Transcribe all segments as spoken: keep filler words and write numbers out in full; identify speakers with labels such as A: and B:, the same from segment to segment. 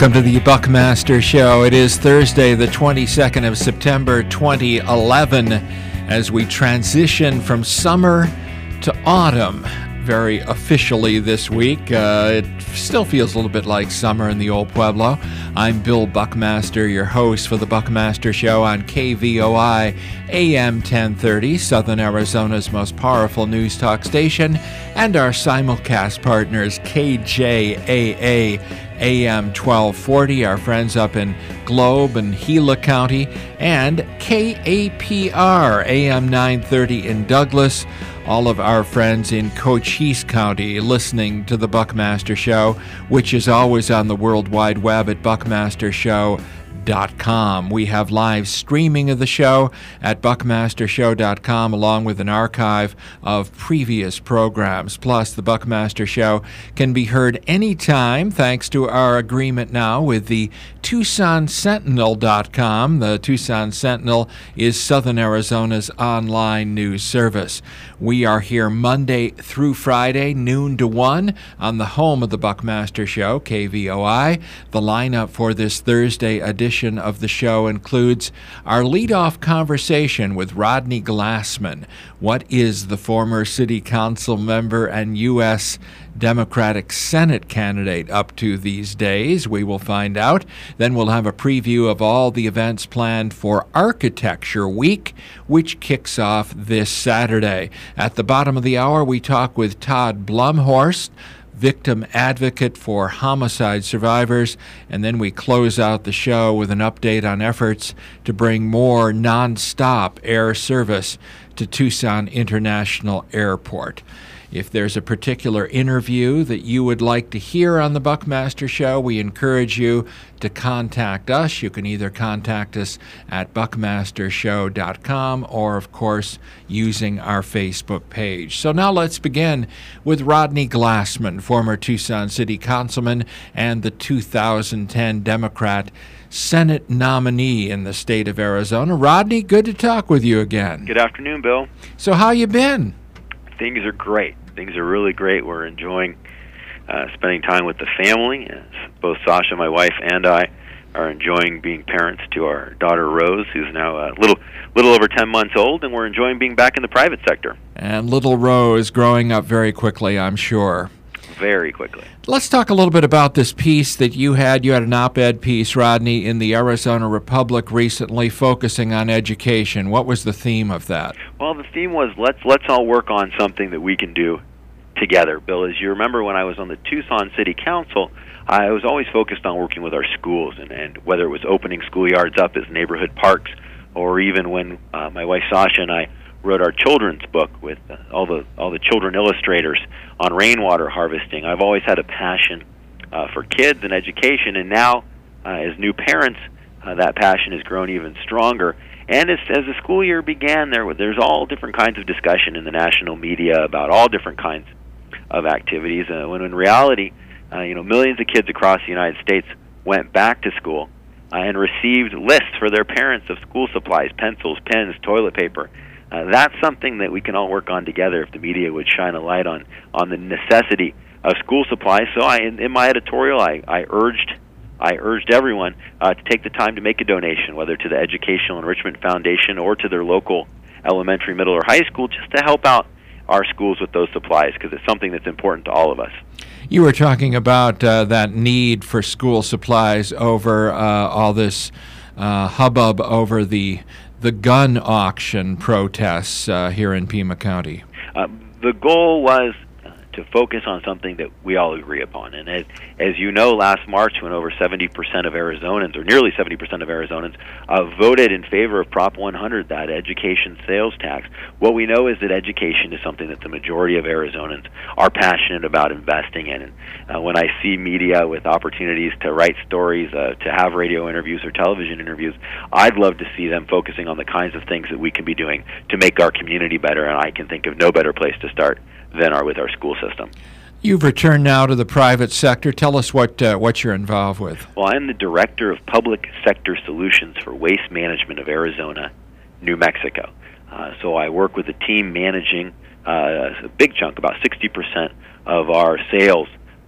A: Welcome to the Buckmaster Show. It is Thursday, the twenty-second of September, twenty eleven, as we transition from summer to autumn very officially this week. Uh, it still feels a little bit like summer in the old Pueblo. I'm Bill Buckmaster, your host for the Buckmaster Show on K V O I A M ten thirty, Southern Arizona's most powerful news talk station, and our simulcast partners, K J A A A M twelve forty, our friends up in Globe and Gila County, and K A P R A M nine thirty in Douglas. All of our friends in Cochise County listening to the Buckmaster Show, which is always on the World Wide Web at buckmaster show dot com. We have live streaming of the show at buckmaster show dot com, along with an archive of previous programs. Plus, the Buckmaster Show can be heard anytime thanks to our agreement now with the Tucson Sentinel dot com. The Tucson Sentinel is Southern Arizona's online news service. We are here Monday through Friday, noon to one, on the home of the Buckmaster Show, K V O I. The lineup for this Thursday edition of the show includes our leadoff conversation with Rodney Glassman. What is the former city council member and U S Democratic Senate candidate up to these days? We will find out. Then we'll have a preview of all the events planned for Architecture Week, which kicks off this Saturday. At the bottom of the hour, we talk with Todd Blumhorst, victim advocate for homicide survivors, and then we close out the show with an update on efforts to bring more nonstop air service to Tucson International Airport. If there's a particular interview that you would like to hear on the Buckmaster Show, we encourage you to contact us. You can either contact us at buckmaster show dot com or, of course, using our Facebook page. So now let's begin with Rodney Glassman, former Tucson City Councilman and the two thousand ten Democrat Senate nominee in the state of Arizona. Rodney, good to talk with you again.
B: Good afternoon, Bill.
A: So how you been?
B: Things are great. Things are really great. We're enjoying uh, spending time with the family. Both Sasha, my wife, and I are enjoying being parents to our daughter Rose, who's now a little little over ten months old, and we're enjoying being back in the private sector.
A: And little Rose growing up very quickly, I'm sure.
B: Very quickly.
A: Let's talk a little bit about this piece that you had. You had an op-ed piece, Rodney, in the Arizona Republic recently focusing on education. What was the theme of that?
B: Well, the theme was let's let's all work on something that we can do together. Bill, as you remember, when I was on the Tucson City Council, I was always focused on working with our schools, and, and whether it was opening schoolyards up as neighborhood parks, or even when uh, my wife Sasha and I wrote our children's book with uh, all the all the children illustrators on rainwater harvesting. I've always had a passion uh, for kids and education, and now uh, as new parents, uh, that passion has grown even stronger. And as, as the school year began, there there's all different kinds of discussion in the national media about all different kinds of activities. Uh, when in reality, uh, you know, millions of kids across the United States went back to school uh, and received lists for their parents of school supplies, pencils, pens, toilet paper. Uh, that's something that we can all work on together if the media would shine a light on on the necessity of school supplies. So I, in, in my editorial, I, I urged I urged everyone uh, to take the time to make a donation, whether to the Educational Enrichment Foundation or to their local elementary, middle, or high school, just to help out our schools with those supplies, because it's something that's important to all of us.
A: You were talking about uh, that need for school supplies over uh, all this uh, hubbub over the the gun auction protests uh, here in Pima County.
B: Uh, the goal was to focus on something that we all agree upon. And as, as you know, last March, when over seventy percent of Arizonans, or nearly seventy percent of Arizonans, uh, voted in favor of Prop one hundred, that education sales tax, what we know is that education is something that the majority of Arizonans are passionate about investing in. And uh, when I see media with opportunities to write stories, uh, to have radio interviews or television interviews, I'd love to see them focusing on the kinds of things that we can be doing to make our community better, and I can think of no better place to start than are with our school system.
A: You've returned now to the private sector. Tell us what uh, what you're involved with.
B: Well, I'm the Director of Public Sector Solutions for Waste Management of Arizona, New Mexico. Uh, so I work with a team managing uh, a big chunk, about sixty percent of our sales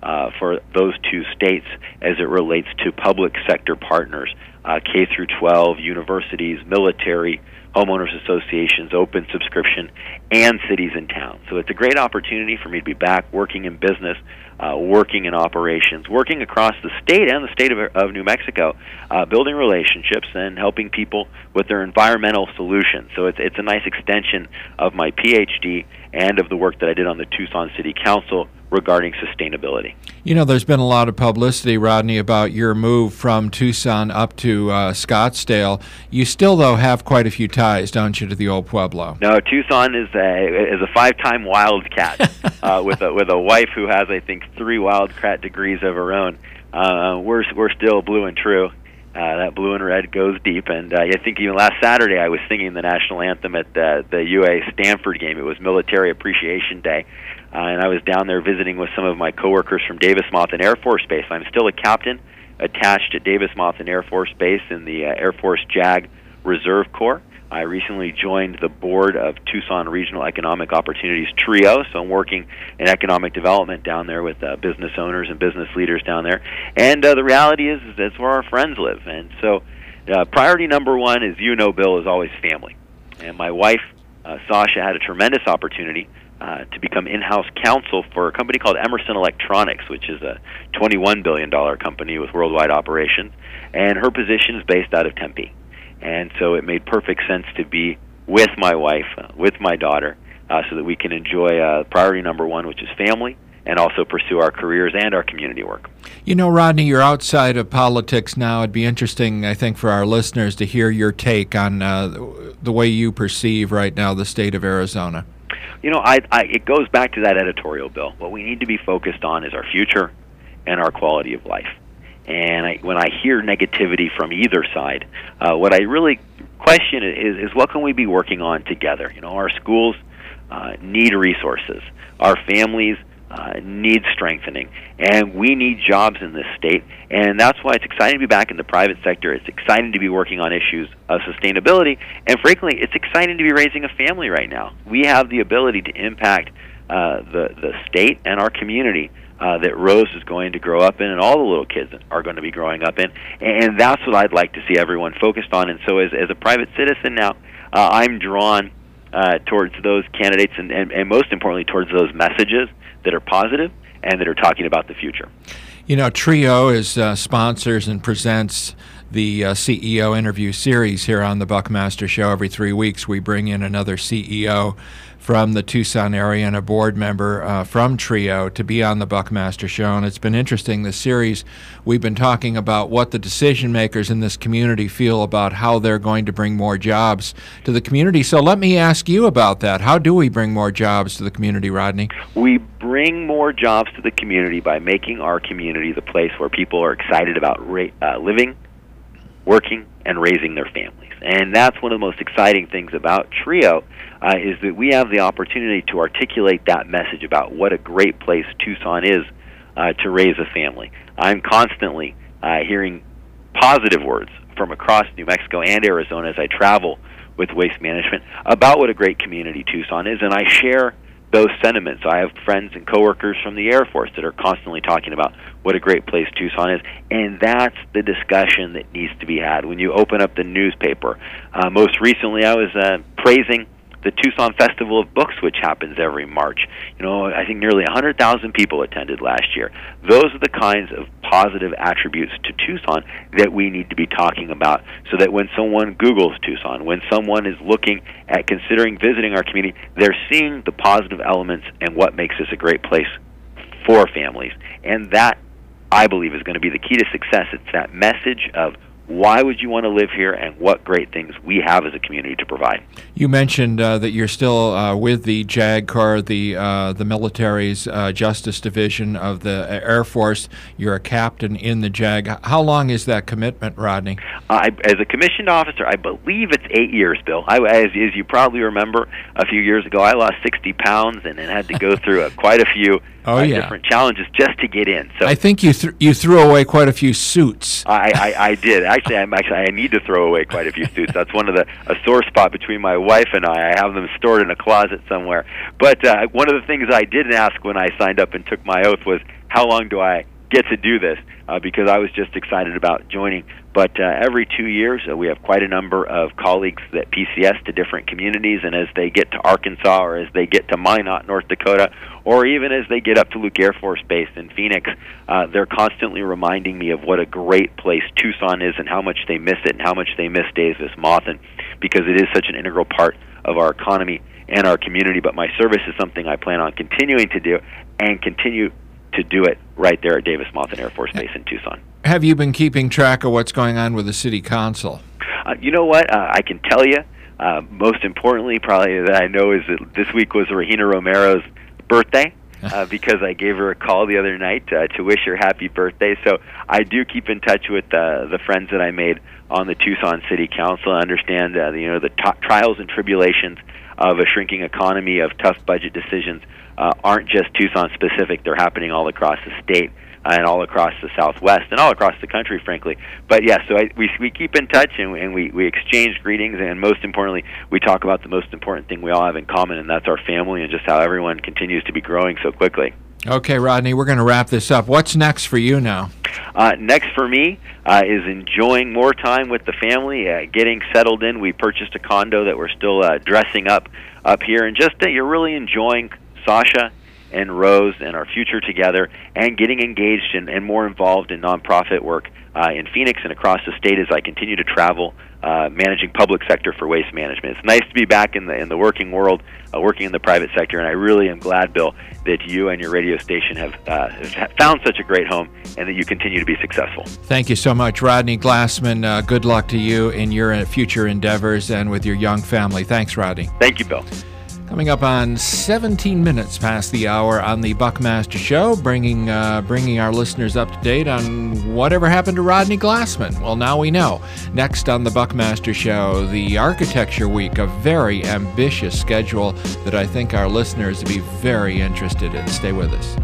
B: uh, for those two states as it relates to public sector partners, uh, K through twelve, universities, military, homeowners associations, open subscription, and cities and towns. So it's a great opportunity for me to be back working in business, uh, working in operations, working across the state and the state of, of New Mexico, uh, building relationships and helping people with their environmental solutions. So it's, it's a nice extension of my P H D and of the work that I did on the Tucson City Council regarding sustainability.
A: You know, there's been a lot of publicity, Rodney, about your move from Tucson up to uh, Scottsdale. You still, though, have quite a few ties, don't you, to the old Pueblo?
B: No, Tucson is a is a five-time wildcat uh, with a with a wife who has, I think, three wildcat degrees of her own. Uh, we're we're still blue and true. Uh, that blue and red goes deep, and uh, I think even last Saturday I was singing the national anthem at the, the U A Stanford game. It was Military Appreciation Day, uh, and I was down there visiting with some of my coworkers from Davis-Monthan Air Force Base. I'm still a captain attached at Davis-Monthan Air Force Base in the uh, Air Force JAG Reserve Corps. I recently joined the board of Tucson Regional Economic Opportunities Trio, so I'm working in economic development down there with uh, business owners and business leaders down there. And uh, the reality is, is that's where our friends live. And so uh, priority number one, as you know, Bill, is always family. And my wife, uh, Sasha, had a tremendous opportunity uh, to become in-house counsel for a company called Emerson Electronics, which is a twenty-one billion dollars company with worldwide operations. And her position is based out of Tempe. And so it made perfect sense to be with my wife, uh, with my daughter, uh, so that we can enjoy uh, priority number one, which is family, and also pursue our careers and our community work.
A: You know, Rodney, you're outside of politics now. It'd be interesting, I think, for our listeners to hear your take on uh, the way you perceive right now the state of Arizona.
B: You know, I, I, it goes back to that editorial, Bill. What we need to be focused on is our future and our quality of life. And I, when I hear negativity from either side, uh, what I really question is, is what can we be working on together? You know, our schools uh, need resources. Our families uh, need strengthening. And we need jobs in this state. And that's why it's exciting to be back in the private sector. It's exciting to be working on issues of sustainability. And frankly, it's exciting to be raising a family right now. We have the ability to impact uh, the, the state and our community Uh, that Rose is going to grow up in, and all the little kids are going to be growing up in, and that's what I'd like to see everyone focused on. And so, as, as a private citizen now, uh, I'm drawn uh, towards those candidates, and, and, and most importantly, towards those messages that are positive and that are talking about the future.
A: You know, Trio is uh, sponsors and presents the uh, C E O interview series here on the Buckmaster Show. Every three weeks, we bring in another C E O from the Tucson area and a board member uh, from Trio to be on the Buckmaster Show. And it's been interesting, this series. We've been talking about what the decision makers in this community feel about how they're going to bring more jobs to the community. So let me ask you about that. How do we bring more jobs to the community, Rodney?
B: We bring more jobs to the community by making our community the place where people are excited about ra- uh, living, working, and raising their families. And that's one of the most exciting things about Trio, uh, is that we have the opportunity to articulate that message about what a great place Tucson is uh, to raise a family. I'm constantly uh, hearing positive words from across New Mexico and Arizona as I travel with Waste Management about what a great community Tucson is, and I share those sentiments. I have friends and coworkers from the Air Force that are constantly talking about what a great place Tucson is, and that's the discussion that needs to be had when you open up the newspaper. Uh, most recently, I was uh, praising the Tucson Festival of Books, which happens every March. You know, I think nearly one hundred thousand people attended last year. Those are the kinds of positive attributes to Tucson that we need to be talking about, so that when someone Googles Tucson, when someone is looking at considering visiting our community, they're seeing the positive elements and what makes this a great place for families. And that, I believe, is going to be the key to success. It's that message of why would you want to live here and what great things we have as a community to provide.
A: You mentioned uh, that you're still uh, with the JAG Corps, the uh, the military's uh, Justice Division of the Air Force. You're a captain in the JAG. How long is that commitment, Rodney?
B: Uh, I, as a commissioned officer, I believe it's eight years, Bill. I, as, as you probably remember, a few years ago, I lost sixty pounds and, and had to go through a, quite a few
A: oh,
B: uh,
A: yeah.
B: different challenges just to get in. So
A: I think you th- you threw away quite a few suits.
B: I, I, I did. Actually, I'm actually, I need to throw away quite a few suits. That's one of the a sore spot between my wife and I. I have them stored in a closet somewhere. But uh, one of the things I did ask when I signed up and took my oath was, how long do I get to do this, uh, because I was just excited about joining. But uh, every two years, uh, we have quite a number of colleagues that P C S to different communities, and as they get to Arkansas, or as they get to Minot, North Dakota, or even as they get up to Luke Air Force Base in Phoenix, uh, they're constantly reminding me of what a great place Tucson is and how much they miss it and how much they miss Davis-Monthan, because it is such an integral part of our economy and our community. But my service is something I plan on continuing to do, and continue to do it right there at Davis-Monthan Air Force Base in Tucson.
A: Have you been keeping track of what's going on with the city council?
B: Uh, you know what? Uh, I can tell you, uh, most importantly, probably that I know, is that this week was Regina Romero's birthday, uh, because I gave her a call the other night uh, to wish her happy birthday. So I do keep in touch with uh, the friends that I made on the Tucson City Council. I understand uh, you know the t- trials and tribulations of a shrinking economy, of tough budget decisions, uh, aren't just Tucson specific. They're happening all across the state, uh, and all across the Southwest, and all across the country, frankly. But yeah, so I, we we keep in touch, and, and we, we exchange greetings, and most importantly, we talk about the most important thing we all have in common, and that's our family, and just how everyone continues to be growing so quickly.
A: Okay, Rodney, we're going to wrap this up. What's next for you now?
B: Uh, next for me uh, is enjoying more time with the family, uh, getting settled in. We purchased a condo that we're still uh, dressing up up here, and just uh, you're really enjoying Sasha and Rose and our future together, and getting engaged and, and more involved in nonprofit work uh, in Phoenix and across the state as I continue to travel, uh, managing public sector for waste management. It's nice to be back in the in the working world, uh, working in the private sector, and I really am glad, Bill, that you and your radio station have, uh, have found such a great home, and that you continue to be successful.
A: Thank you so much, Rodney Glassman. Uh, good luck to you in your future endeavors and with your young family. Thanks, Rodney.
B: Thank you, Bill.
A: Coming up on seventeen minutes past the hour on the Buckmaster Show, bringing uh, bringing our listeners up to date on whatever happened to Rodney Glassman. Well, now we know. Next on the Buckmaster Show, the Architecture Week, a very ambitious schedule that I think our listeners will be very interested in. Stay with us.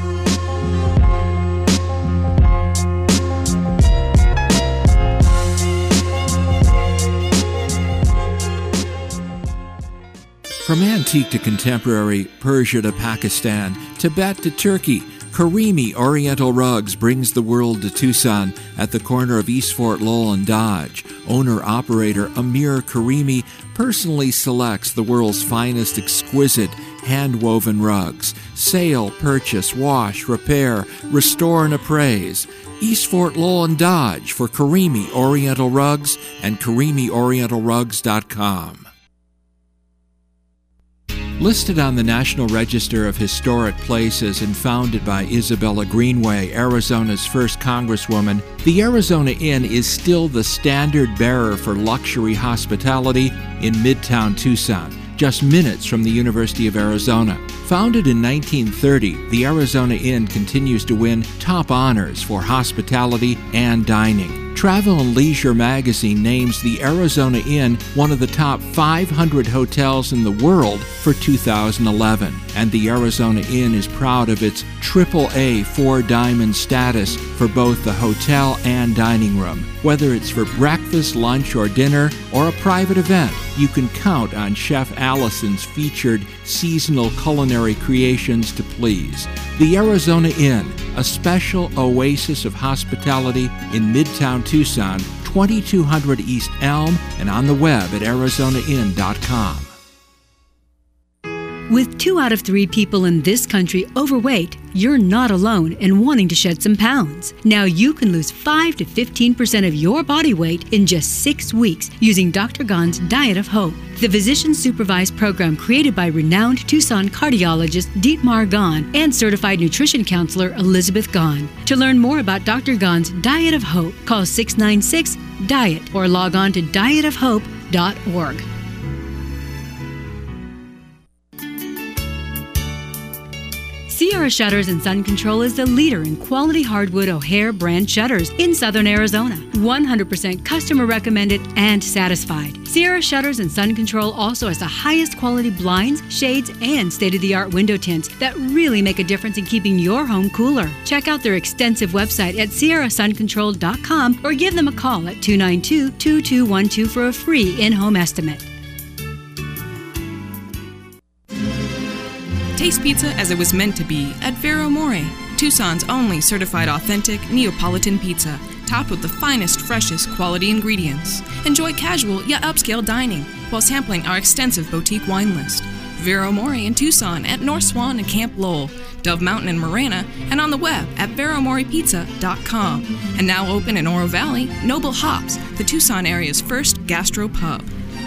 A: From antique to contemporary, Persia to Pakistan, Tibet to Turkey, Karimi Oriental Rugs brings the world to Tucson at the corner of East Fort Lowell and Dodge. Owner-operator Amir Karimi personally selects the world's finest exquisite hand-woven rugs. Sale, purchase, wash, repair, restore, and appraise. East Fort Lowell and Dodge for Karimi Oriental Rugs and karimi oriental rugs dot com. Listed on the National Register of Historic Places and founded by Isabella Greenway, Arizona's first congresswoman, the Arizona Inn is still the standard bearer for luxury hospitality in Midtown Tucson, just minutes from the University of Arizona. Founded in nineteen thirty, the Arizona Inn continues to win top honors for hospitality and dining. Travel and Leisure magazine names the Arizona Inn one of the top five hundred hotels in the world for two thousand eleven, and the Arizona Inn is proud of its triple A four-diamond status for both the hotel and dining room. Whether it's for breakfast, lunch, or dinner, or a private event, you can count on Chef Allison's featured seasonal culinary creations to please. The Arizona Inn, a special oasis of hospitality in Midtown Tucson, twenty-two hundred East Elm, and on the web at arizona inn dot com.
C: With two out of three people in this country overweight, you're not alone in wanting to shed some pounds. Now you can lose five to fifteen percent of your body weight in just six weeks using Doctor Gahn's Diet of Hope, the physician-supervised program created by renowned Tucson cardiologist Dietmar Gahn and certified nutrition counselor Elizabeth Gahn. To learn more about Doctor Gahn's Diet of Hope, call six nine six, DIET or log on to diet of hope dot org. Sierra Shutters and Sun Control is the leader in quality hardwood O'Hare brand shutters in southern Arizona. one hundred percent customer recommended and satisfied. Sierra Shutters and Sun Control also has the highest quality blinds, shades, and state-of-the-art window tints that really make a difference in keeping your home cooler. Check out their extensive website at sierra sun control dot com or give them a call at two nine two, two two one two for a free in-home estimate.
D: Taste pizza as it was meant to be at Vero More. Tucson's only certified authentic Neapolitan pizza, topped with the finest, freshest quality ingredients. Enjoy casual yet upscale dining while sampling our extensive boutique wine list. Vero Mori in Tucson at North Swan and Camp Lowell, Dove Mountain in Marana, and on the web at vero mori pizza dot com. And now open in Oro Valley, Noble Hops, the Tucson area's first gastro pub.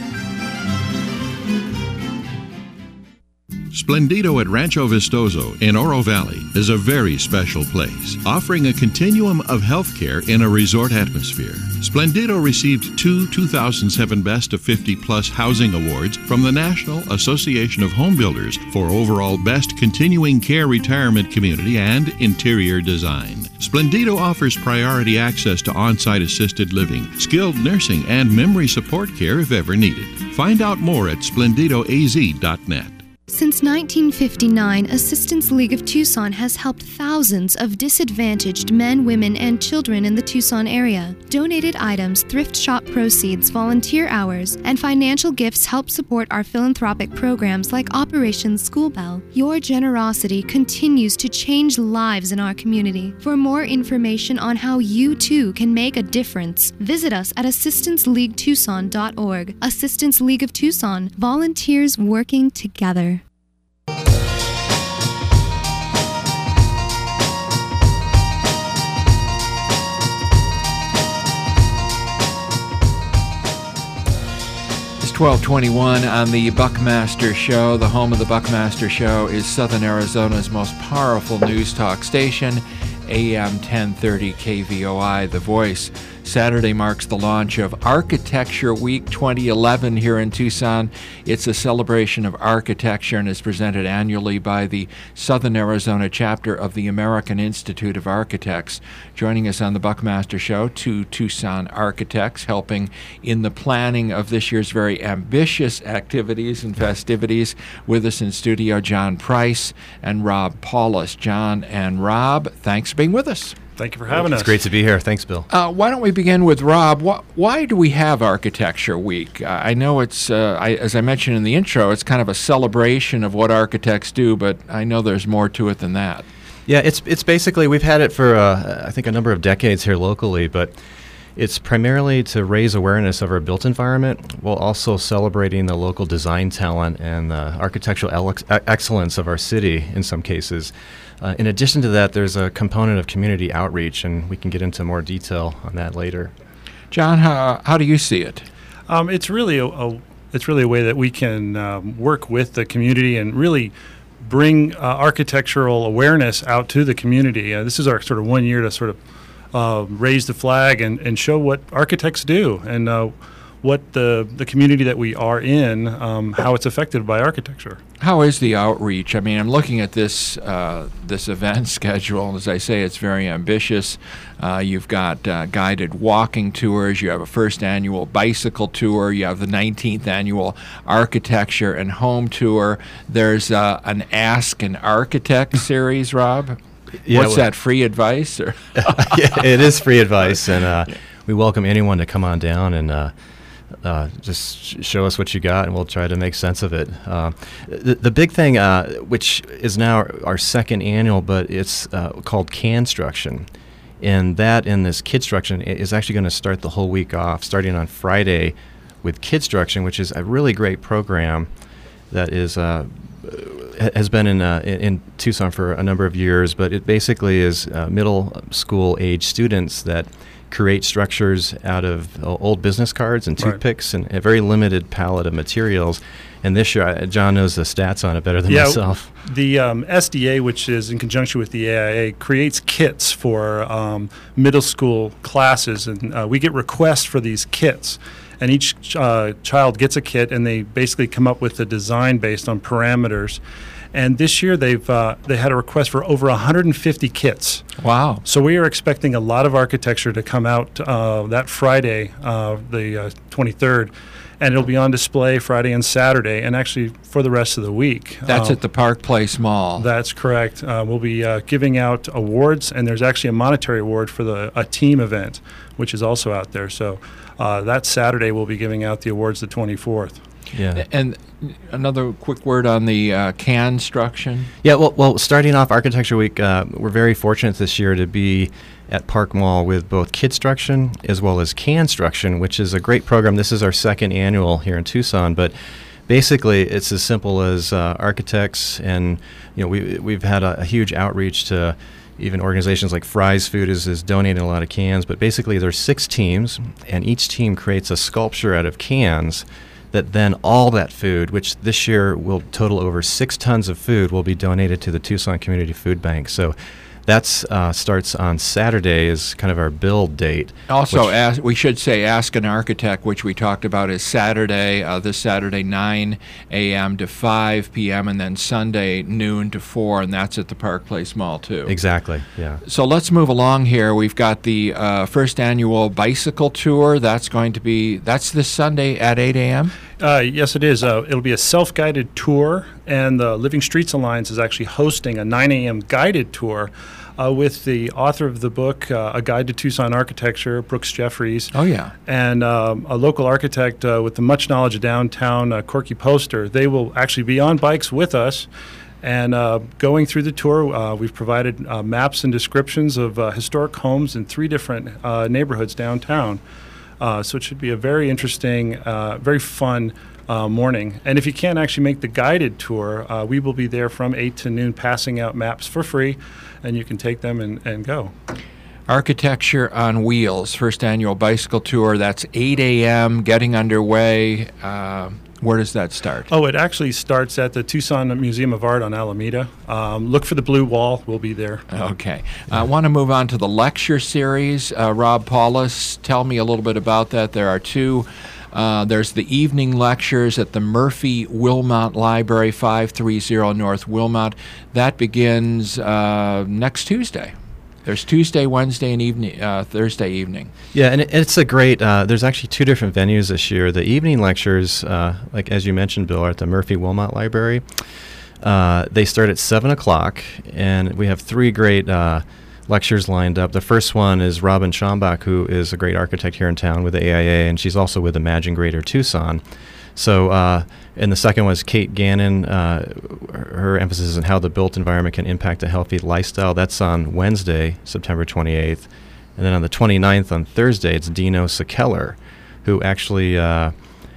E: Splendido at Rancho Vistoso in Oro Valley is a very special place, offering a continuum of healthcare in a resort atmosphere. Splendido received two two thousand seven Best of fifty Plus Housing Awards from the National Association of Home Builders for overall Best Continuing Care Retirement Community and Interior Design. Splendido offers priority access to on-site assisted living, skilled nursing, and memory support care if ever needed. Find out more at splendido a z dot net.
F: Since nineteen fifty-nine, Assistance League of Tucson has helped thousands of disadvantaged men, women, and children in the Tucson area. Donated items, thrift shop proceeds, volunteer hours, and financial gifts help support our philanthropic programs like Operation School Bell. Your generosity continues to change lives in our community. For more information on how you too can make a difference, visit us at assistance league tucson dot org. Assistance League of Tucson, volunteers working together.
A: twelve twenty-one on the Buckmaster Show. The home of the Buckmaster Show is Southern Arizona's most powerful news talk station, A M ten thirty K V O I, The Voice. Saturday marks the launch of Architecture Week twenty eleven here in Tucson. It's a celebration of architecture and is presented annually by the Southern Arizona chapter of the American Institute of Architects. Joining us on the Buckmaster Show, two Tucson architects helping in the planning of this year's very ambitious activities and festivities. With us in studio, John Price and Rob Paulus. John and Rob, thanks for being with us.
G: Thank you for having us.
H: It's great to be here. Thanks, Bill.
A: Uh, why don't we begin with Rob? Wh- why do we have Architecture Week? Uh, I know it's, uh, I, as I mentioned in the intro, it's kind of a celebration of what architects do, but I know there's more to it than that.
H: Yeah, it's it's basically, we've had it for, uh, I think, a number of decades here locally, but it's primarily to raise awareness of our built environment while also celebrating the local design talent and the architectural ele- excellence of our city in some cases. Uh, in addition to that, there's a component of community outreach, and we can get into more detail on that later.
A: John, how, how do you see it?
G: Um, it's really a, a it's really a way that we can um, work with the community and really bring uh, architectural awareness out to the community. Uh, this is our sort of one year to sort of uh, raise the flag and, and show what architects do and uh, what the the community that we are in, um, how it's affected by architecture.
A: How is the outreach? I mean, I'm looking at this uh, this event schedule, and as I say, it's very ambitious. Uh, you've got uh, guided walking tours. You have a first annual bicycle tour. You have the nineteenth annual architecture and home tour. There's uh, an Ask an Architect series, Rob.
H: Yeah,
A: What's
H: well,
A: that, free advice? Or
H: yeah, it is free advice, and uh, we welcome anyone to come on down and uh, Uh, just sh- show us what you got, and we'll try to make sense of it. Uh, the, the big thing, uh, which is now our, our second annual, but it's uh, called Construction, and that in this Kidstruction is actually going to start the whole week off, starting on Friday with Kidstruction, which is a really great program that is uh, has been in, uh, in in Tucson for a number of years, but it basically is uh, middle school age students that create structures out of uh, old business cards and toothpicks, right, and a very limited palette of materials. And this year, uh, John knows the stats on it better than
G: yeah,
H: myself.
G: The um, S D A, which is in conjunction with the A I A, creates kits for um, middle school classes, and uh, we get requests for these kits. And each uh, child gets a kit, and they basically come up with a design based on parameters. And this year they've uh, they had a request for over one hundred fifty kits.
A: Wow!
G: So we are expecting a lot of architecture to come out uh, that Friday, uh, the uh, twenty-third, and it'll be on display Friday and Saturday, and actually for the rest of the week.
A: That's
G: um,
A: at the Park Place Mall.
G: That's correct. Uh, we'll be uh, giving out awards, and there's actually a monetary award for the a team event, which is also out there. So uh, that Saturday we'll be giving out the awards the twenty-fourth.
H: Yeah.
A: And another quick word on the uh, construction.
H: Yeah, well, well, starting off Architecture Week, uh, we're very fortunate this year to be at Park Mall with both Kidstruction as well as Construction, which is a great program. This is our second annual here in Tucson, but basically it's as simple as uh, architects, and you know we we've had a, a huge outreach to even organizations like Fry's Food is, is donating a lot of cans. But basically there's six teams, and each team creates a sculpture out of cans that then all that food, which this year will total over six tons of food, will be donated to the Tucson Community Food Bank. So that uh, starts on Saturday is kind of our build date.
A: Also, ask, we should say Ask an Architect, which we talked about, is Saturday, uh, this Saturday, nine a.m. to five p.m., and then Sunday, noon to four, and that's at the Park Place Mall, too.
H: Exactly, yeah.
A: So let's move along here. We've got the uh, first annual bicycle tour. That's going to be, that's this Sunday at eight a.m.?
G: Uh, yes, it is. Uh, it'll be a self-guided tour, and the Living Streets Alliance is actually hosting a nine a.m. guided tour uh, with the author of the book, uh, A Guide to Tucson Architecture, Brooks Jeffries.
A: Oh, yeah.
G: And um, a local architect uh, with the much knowledge of downtown, uh, Corky Poster. They will actually be on bikes with us. And uh, going through the tour, uh, we've provided uh, maps and descriptions of uh, historic homes in three different uh, neighborhoods downtown. Uh, so it should be a very interesting, uh, very fun uh, morning. And if you can't actually make the guided tour, uh, we will be there from eight to noon passing out maps for free, and you can take them and, and go.
A: Architecture on Wheels, first annual bicycle tour. That's eight a.m., getting underway. Uh, where does that start?
G: Oh, it actually starts at the Tucson Museum of Art on Alameda. Um, look for the blue wall. We'll be there.
A: Okay. I uh, want to move on to the lecture series. Uh, Rob Paulus, tell me a little bit about that. There are two. Uh, there's the evening lectures at the Murphy Wilmot Library, five thirty North Wilmot. That begins uh, next Tuesday. There's Tuesday, Wednesday, and evening, uh, Thursday evening.
H: Yeah, and it, it's a great, uh, there's actually two different venues this year. The evening lectures, uh, like as you mentioned, Bill, are at the Murphy Wilmot Library. Uh, they start at seven o'clock, and we have three great uh, lectures lined up. The first one is Robin Schambach, who is a great architect here in town with the A I A, and she's also with Imagine Greater Tucson. So, uh, and the second was Kate Gannon. Uh, her emphasis is on how the built environment can impact a healthy lifestyle. That's on Wednesday, September twenty-eighth. And then on the twenty-ninth, on Thursday, it's Dino Sekeller, who actually uh,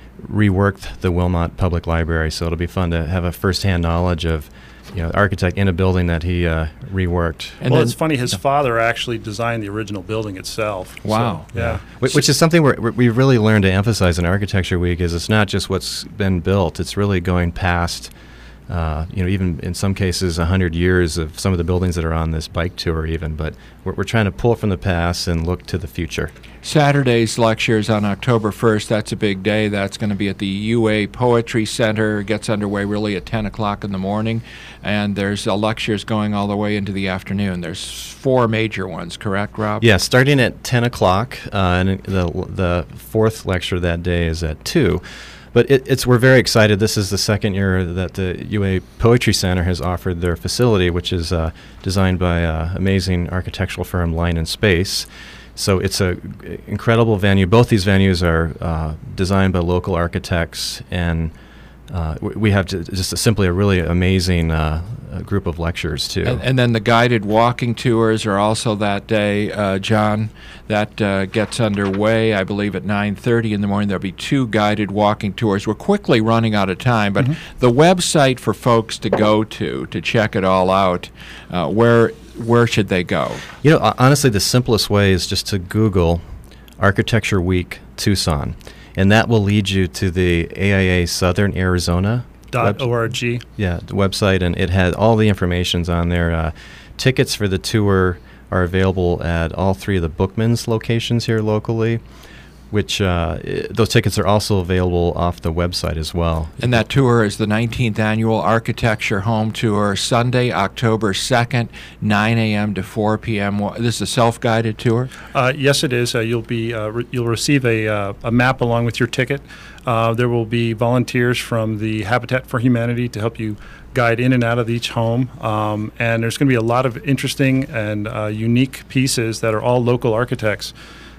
H: reworked the Wilmot Public Library. So it'll be fun to have a firsthand knowledge of, you know, the architect in a building that he uh, reworked.
G: And well, it's funny, his father actually designed the original building itself.
A: Wow.
G: So, yeah.
H: Which, which is something we're, we've really learned to emphasize in Architecture Week, is it's not just what's been built, it's really going past, uh, you know, even in some cases, one hundred years of some of the buildings that are on this bike tour even. But we're, we're trying to pull from the past and look to the future.
A: Saturday's lectures on October first. That's a big day. That's going to be at the U A Poetry Center. It gets underway really at ten o'clock in the morning. And there's uh, lectures going all the way into the afternoon. There's four major ones, correct, Rob?
H: Yeah, starting at ten o'clock. Uh, and the, the fourth lecture that day is at two. But it, it's we're very excited. This is the second year that the U A Poetry Center has offered their facility, which is uh, designed by an amazing architectural firm, Line and Space. So it's a incredible venue. Both these venues are uh, designed by local architects, and uh, we have just a, simply a really amazing uh, group of lectures too.
A: And, and then the guided walking tours are also that day, uh, John. That uh, gets underway, I believe, at nine thirty in the morning. There'll be two guided walking tours. We're quickly running out of time, but mm-hmm. the website for folks to go to to check it all out, uh, where where should they go?
H: You know, honestly, the simplest way is just to Google Architecture Week Tucson, and that will lead you to the A I A Southern Arizona
G: dot org.
H: Yeah, the website, and it has all the information's on there. Uh, tickets for the tour are available at all three of the Bookman's locations here locally, which uh, I- those tickets are also available off the website as well.
A: And that tour is the nineteenth Annual Architecture Home Tour, Sunday, October second, nine a.m. to four p.m. This is a self-guided tour?
G: Uh, yes, it is. Uh, you'll be uh, re- you'll receive a uh, a map along with your ticket. Uh, there will be volunteers from the Habitat for Humanity to help you guide in and out of each home. Um, and there's going to be a lot of interesting and uh, unique pieces that are all local architects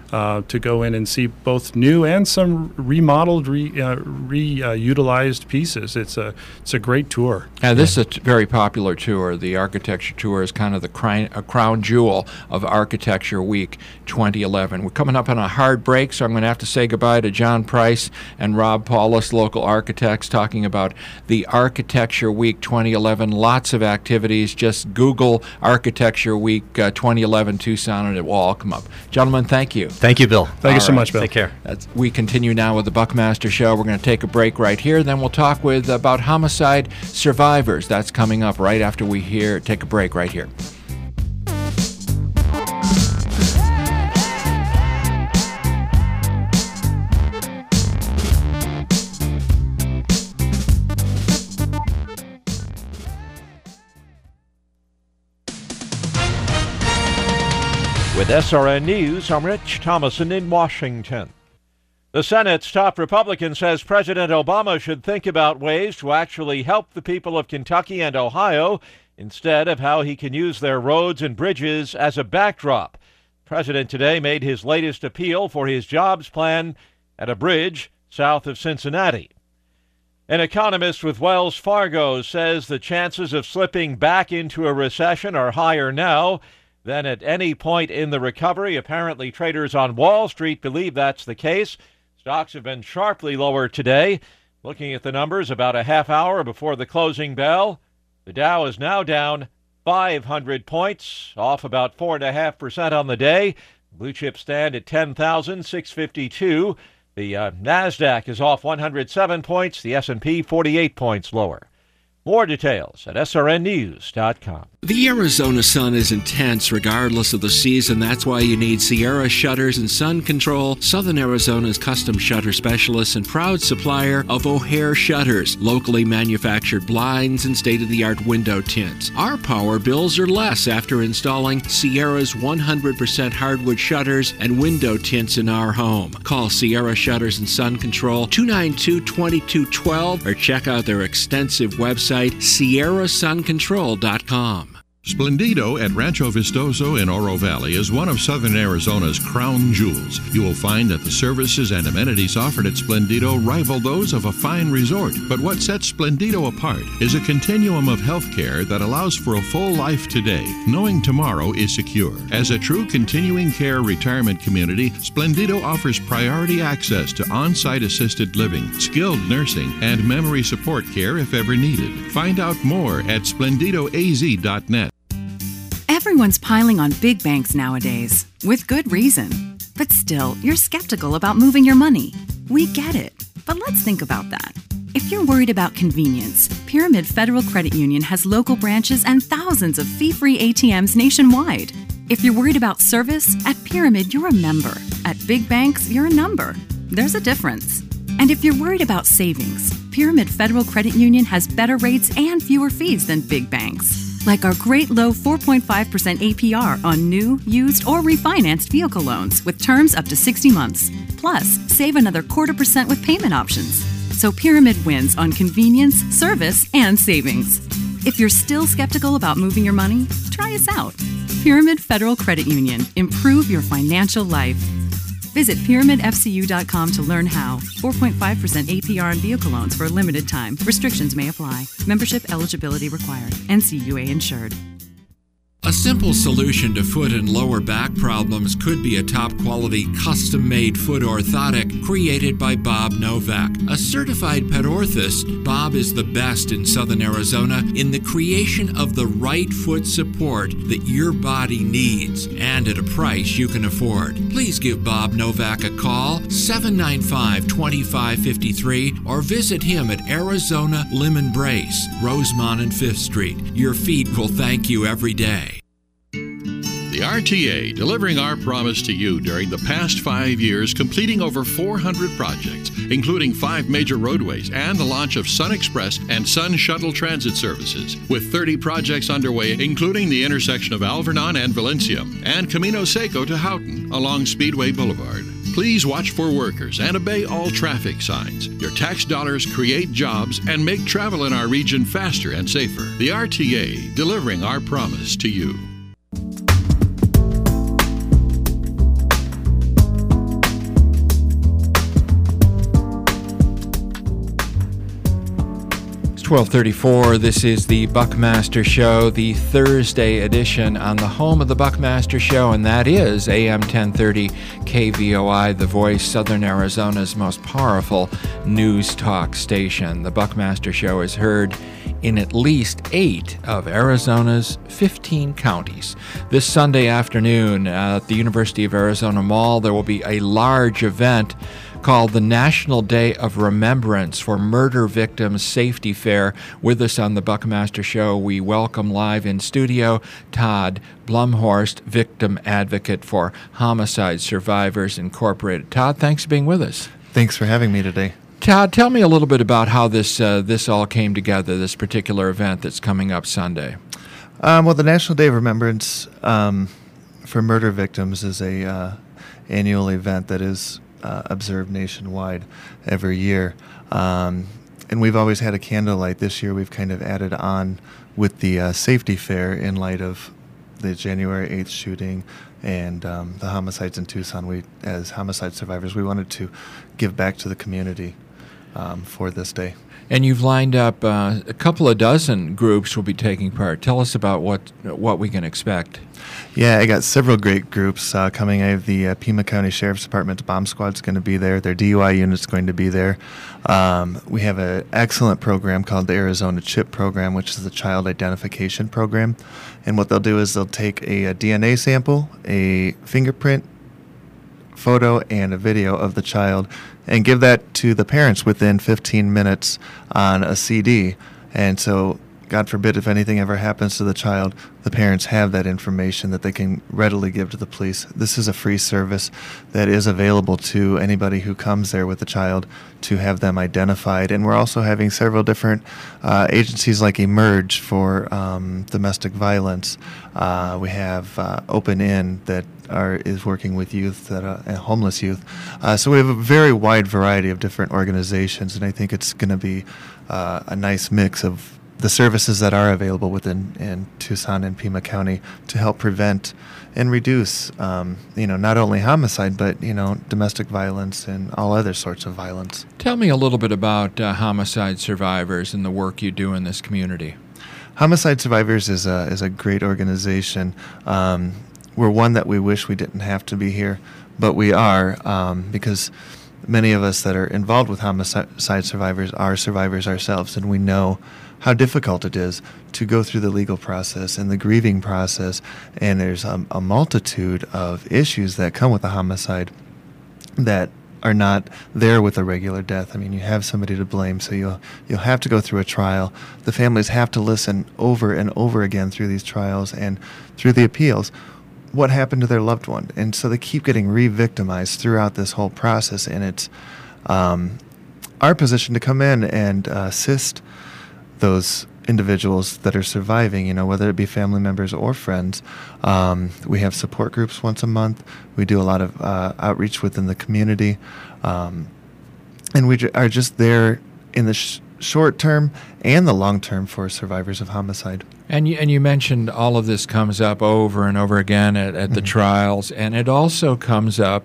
G: uh, to go in and see both new and some remodeled, re, uh, re-utilized uh, pieces. It's a it's a great tour.
A: Yeah, this is a t- very popular tour. The architecture tour is kind of the cri- a crown jewel of Architecture Week twenty eleven. We're coming up on a hard break, so I'm going to have to say goodbye to John Price and Rob Paulus, local architects, talking about the Architecture Week twenty eleven. Lots of activities. Just Google Architecture Week uh, twenty eleven Tucson and it will all come up. Gentlemen, thank you.
H: Thank you, Bill.
G: Thank
A: all
G: you so
A: right.
G: much, Bill.
H: Take care.
A: That's, we continue now with the Buckmaster Show. We're going to take a break right here. Then we'll talk with about homicide survivors. That's coming up right after we hear take a break right here.
I: With S R N News, I'm Rich Thomason in Washington. The Senate's top Republican says President Obama should think about ways to actually help the people of Kentucky and Ohio instead of how he can use their roads and bridges as a backdrop. The president today made his latest appeal for his jobs plan at a bridge south of Cincinnati. An economist with Wells Fargo says the chances of slipping back into a recession are higher now than at any point in the recovery. Apparently, traders on Wall Street believe that's the case. Stocks have been sharply lower today. Looking at the numbers about a half hour before the closing bell, the Dow is now down five hundred points, off about four point five percent on the day. Blue chips stand at ten thousand six hundred fifty-two. The uh, NASDAQ is off one hundred seven points, the S and P forty-eight points lower. More details at S R N news dot com.
J: The Arizona sun is intense regardless of the season. That's why you need Sierra Shutters and Sun Control, Southern Arizona's custom shutter specialist and proud supplier of O'Hare Shutters, locally manufactured blinds and state-of-the-art window tints. Our power bills are less after installing Sierra's one hundred percent hardwood shutters and window tints in our home. Call Sierra Shutters and Sun Control two nine two, two two one two or check out their extensive website, Sierra Sun Control dot com.
E: Splendido at Rancho Vistoso in Oro Valley is one of Southern Arizona's crown jewels. You will find that the services and amenities offered at Splendido rival those of a fine resort. But what sets Splendido apart is a continuum of health care that allows for a full life today, knowing tomorrow is secure. As a true continuing care retirement community, Splendido offers priority access to on-site assisted living, skilled nursing, and memory support care if ever needed. Find out more at splendido a z dot net.
K: Everyone's piling on big banks nowadays, with good reason. But still, you're skeptical about moving your money. We get it, but let's think about that. If you're worried about convenience, Pyramid Federal Credit Union has local branches and thousands of fee-free A T Ms nationwide. If you're worried about service, at Pyramid, you're a member. At big banks, you're a number. There's a difference. And if you're worried about savings, Pyramid Federal Credit Union has better rates and fewer fees than big banks. Like our great low four point five percent A P R on new, used, or refinanced vehicle loans with terms up to sixty months. Plus, save another quarter percent with payment options. So Pyramid wins on convenience, service, and savings. If you're still skeptical about moving your money, try us out. Pyramid Federal Credit Union. Improve your financial life. Visit pyramid f c u dot com to learn how. four point five percent A P R on vehicle loans for a limited time. Restrictions may apply. Membership eligibility required. N C U A insured.
J: A simple solution to foot and lower back problems could be a top-quality, custom-made foot orthotic created by Bob Novak. A certified pet orthist, Bob is the best in Southern Arizona in the creation of the right foot support that your body needs and at a price you can afford. Please give Bob Novak a call, seven nine five, two five five three, or visit him at Arizona Lemon Brace, Rosemont and fifth Street. Your feet will thank you every day.
E: The R T A, delivering our promise to you during the past five years, completing over four hundred projects, including five major roadways and the launch of Sun Express and Sun Shuttle transit services, with thirty projects underway, including the intersection of Alvernon and Valencia, and Camino Seco to Houghton along Speedway Boulevard. Please watch for workers and obey all traffic signs. Your tax dollars create jobs and make travel in our region faster and safer. The R T A, delivering our promise to you.
A: twelve thirty-four, this is the Buckmaster Show, the Thursday edition on the home of the Buckmaster Show, and that is A M ten thirty K V O I, The Voice, Southern Arizona's most powerful news talk station. The Buckmaster Show is heard in at least eight of Arizona's fifteen counties. This Sunday afternoon at the University of Arizona Mall, there will be a large event called the National Day of Remembrance for Murder Victims Safety Fair. With us on the Buckmaster Show, we welcome live in studio Todd Blumhorst, victim advocate for Homicide Survivors Incorporated. Todd, thanks for being with us.
L: Thanks for having me today.
A: Todd, tell me a little bit about how this uh, this all came together, this particular event that's coming up Sunday.
L: Um, well, the National Day of Remembrance um, for Murder Victims is a uh, annual event that is uh, observed nationwide every year. Um, and we've always had a candlelight. This year we've kind of added on with the uh, safety fair in light of the January eighth shooting and um, the homicides in Tucson. We, as homicide survivors, we wanted to give back to the community um, for this day.
A: And you've lined up uh, a couple of dozen groups will be taking part. Tell us about what what we can expect.
L: Yeah, I got several great groups uh, coming. I have the uh, Pima County Sheriff's Department Bomb Squad's going to be there. Their D U I unit's going to be there. Um, we have an excellent program called the Arizona CHIP program, which is the Child Identification Program. And what they'll do is they'll take a, a D N A sample, a fingerprint photo, and a video of the child and give that to the parents within fifteen minutes on a C D. And so, God forbid, if anything ever happens to the child, the parents have that information that they can readily give to the police. This is a free service that is available to anybody who comes there with a child to have them identified. And we're also having several different uh, agencies like Emerge for um, domestic violence. Uh, we have uh, Open In that are is working with youth, that uh, homeless youth. Uh, so we have a very wide variety of different organizations, and I think it's going to be uh, a nice mix of the services that are available within in Tucson and Pima County to help prevent and reduce, um, you know, not only homicide, but, you know, domestic violence and all other sorts of violence.
A: Tell me a little bit about uh, Homicide Survivors and the work you do in this community.
L: Homicide Survivors is a, is a great organization. Um, we're one that we wish we didn't have to be here, but we are um, because many of us that are involved with homicide survivors are survivors ourselves, and we know how difficult it is to go through the legal process and the grieving process, and there's a, a multitude of issues that come with a homicide that are not there with a regular death. I mean, you have somebody to blame, so you'll you'll have to go through a trial. The families have to listen over and over again through these trials and through the appeals what happened to their loved one, and so they keep getting re-victimized throughout this whole process. And it's um, our position to come in and uh, assist those individuals that are surviving, you know, whether it be family members or friends. Um, we have support groups once a month. We do a lot of uh, outreach within the community. Um, and we j- are just there in the sh- short term and the long term for survivors of homicide.
A: And you, and you mentioned all of this comes up over and over again at, at the mm-hmm. trials, and it also comes up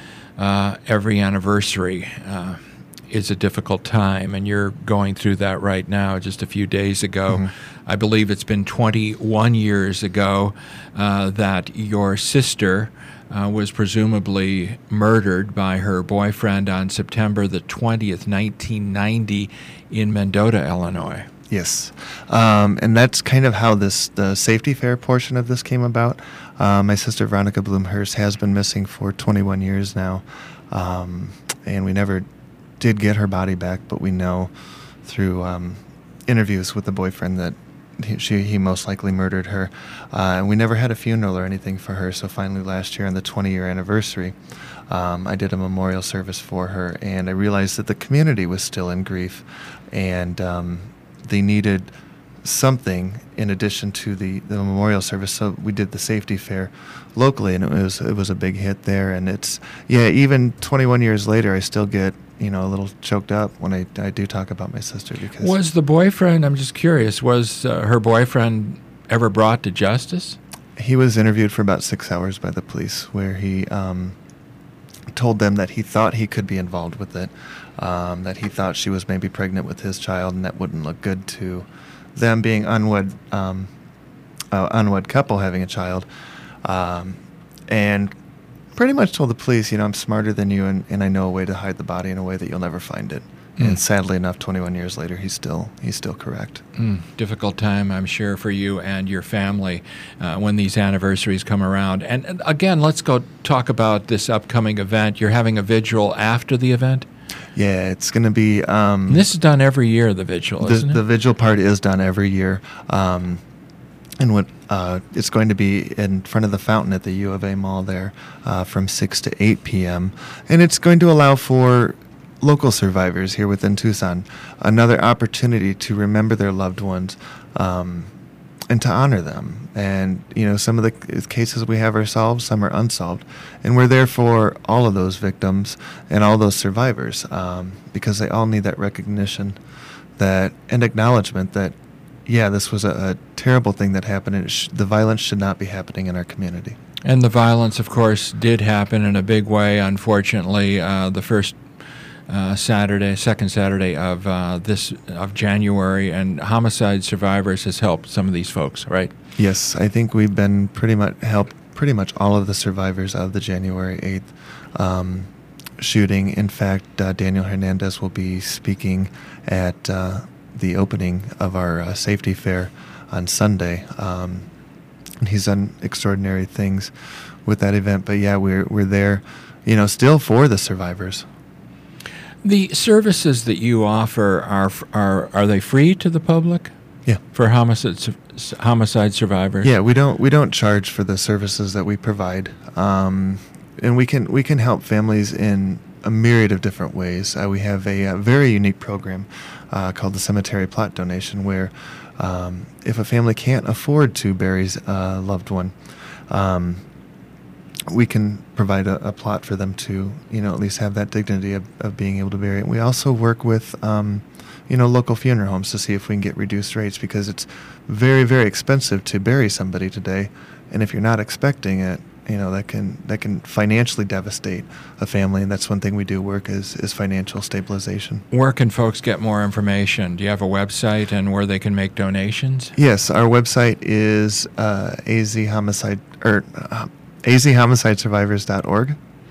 A: uh, every anniversary. Uh, is a difficult time, and you're going through that right now. Just a few days ago, mm-hmm. I believe it's been twenty-one years ago uh, that your sister uh, was presumably murdered by her boyfriend on September the twentieth, nineteen ninety in Mendota, Illinois.
L: Yes, um, and that's kind of how this the safety fair portion of this came about. Uh, my sister Veronica Blumhorst has been missing for twenty-one years now, um, and we never did get her body back, but we know through um, interviews with the boyfriend that he, she, he most likely murdered her. Uh, and we never had a funeral or anything for her, so finally last year on the twenty-year anniversary, um, I did a memorial service for her, and I realized that the community was still in grief, and um, they needed something in addition to the, the memorial service, so we did the safety fair locally, and it was it was a big hit there. And it's, yeah, even twenty-one years later, I still get, you know, a little choked up when I, I do talk about my sister. Because
A: was the boyfriend, I'm just curious, was uh, her boyfriend ever brought to justice?
L: He was interviewed for about six hours by the police, where he um, told them that he thought he could be involved with it, um, that he thought she was maybe pregnant with his child, and that wouldn't look good to them being unwed, um, uh, unwed couple having a child, um, and pretty much told the police, you know, I'm smarter than you, and, and I know a way to hide the body in a way that you'll never find it. Mm. And sadly enough, twenty-one years later, he's still he's still correct.
A: Mm. Difficult time, I'm sure, for you and your family uh, when these anniversaries come around. And, and again, let's go talk about this upcoming event. You're having a vigil after the event?
L: Yeah, it's going to be... Um,
A: and this is done every year, the vigil,
L: the,
A: isn't it?
L: The vigil part is done every year. Um, and what uh, it's going to be in front of the fountain at the U of A Mall there uh, from six to eight p.m. And it's going to allow for local survivors here within Tucson another opportunity to remember their loved ones um, and to honor them. And, you know, some of the cases we have ourselves, some are unsolved. And we're there for all of those victims and all those survivors um, because they all need that recognition that and acknowledgement that, yeah, this was a, a terrible thing that happened, and it sh- the violence should not be happening in our community.
A: And the violence, of course, did happen in a big way, unfortunately. Uh, the first Uh, Saturday, second Saturday of uh, this of January, and Homicide Survivors has helped some of these folks, right?
L: Yes, I think we've been pretty much helped pretty much all of the survivors of the January eighth um, shooting. In fact, uh, Daniel Hernandez will be speaking at uh, the opening of our uh, safety fair on Sunday. Um, and he's done extraordinary things with that event. But yeah, we're we're there, you know, still for the survivors.
A: The services that you offer are are are they free to the public?
L: Yeah,
A: for homicide homicide survivors.
L: Yeah, we don't we don't charge for the services that we provide, um, and we can we can help families in a myriad of different ways. Uh, we have a, a very unique program uh, called the Cemetery Plot Donation, where um, if a family can't afford to bury a loved one, um, we can provide a, a plot for them to, you know, at least have that dignity of, of being able to bury it. We also work with, um, you know, local funeral homes to see if we can get reduced rates, because it's very, very expensive to bury somebody today. And if you're not expecting it, you know, that can that can financially devastate a family. And that's one thing we do work is, is financial stabilization.
A: Where can folks get more information? Do you have a website and where they can make donations?
L: Yes, our website is uh, A Z Homicide, or uh, A Z homicide survivors dot org.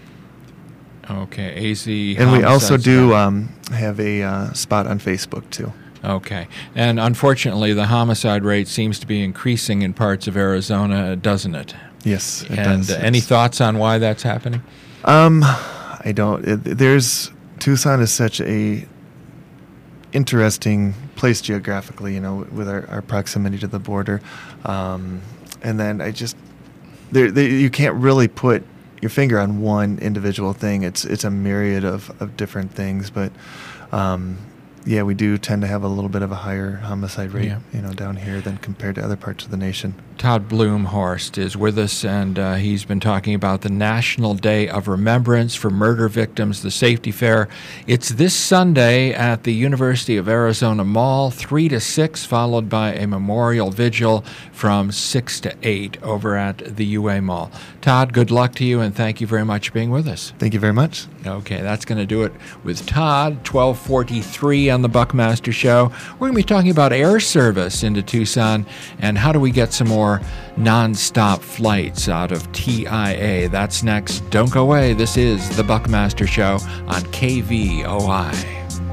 A: Okay, A Z.
L: And we also do um, have a uh, spot on Facebook, too.
A: Okay. And unfortunately, the homicide rate seems to be increasing in parts of Arizona, doesn't it?
L: Yes, it
A: and
L: does.
A: Uh, any thoughts on why that's happening?
L: Um, I don't. It, there's Tucson is such a interesting place geographically, you know, with our, our proximity to the border. Um, and then I just... There, there, you can't really put your finger on one individual thing. It's it's a myriad of, of different things, but um, yeah, we do tend to have a little bit of a higher homicide rate,
A: yeah.
L: you know, down here than compared to other parts of the nation.
A: Todd Blumhorst is with us, and uh, he's been talking about the National Day of Remembrance for Murder Victims, the Safety Fair. It's this Sunday at the University of Arizona Mall, three to six, followed by a memorial vigil from six to eight over at the U A Mall. Todd, good luck to you, and thank you very much for being with us.
L: Thank you very much.
A: Okay, that's going to do it with Todd, twelve forty-three on the Buckmaster Show. We're going to be talking about air service into Tucson and how do we get some more non-stop flights out of T I A. That's next. Don't go away. This is the Buckmaster Show on K V O I.